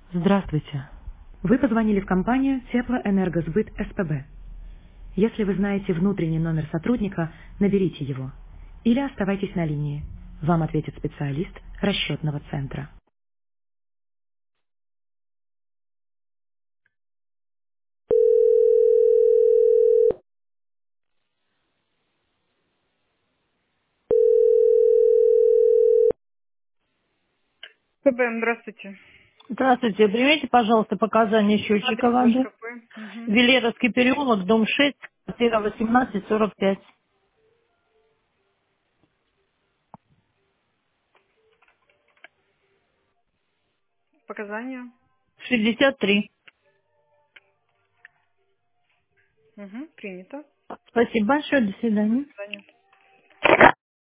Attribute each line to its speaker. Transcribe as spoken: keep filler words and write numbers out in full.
Speaker 1: Здравствуйте. Вы позвонили в компанию Теплоэнергосбыт СПБ. Если вы знаете внутренний номер сотрудника, наберите его. Или оставайтесь на линии. Вам ответит специалист расчетного центра. КБМ, здравствуйте.
Speaker 2: Здравствуйте. Примите, пожалуйста, показания счетчика
Speaker 1: Адрес ваш
Speaker 2: воды.
Speaker 1: какой? Мгм.
Speaker 2: Велеровский переулок, дом шесть, квартира восемнадцать сорок пять,
Speaker 1: Показания.
Speaker 2: шестьдесят три.
Speaker 1: Угу. Принято.
Speaker 2: Спасибо большое. До свидания.
Speaker 1: До свидания.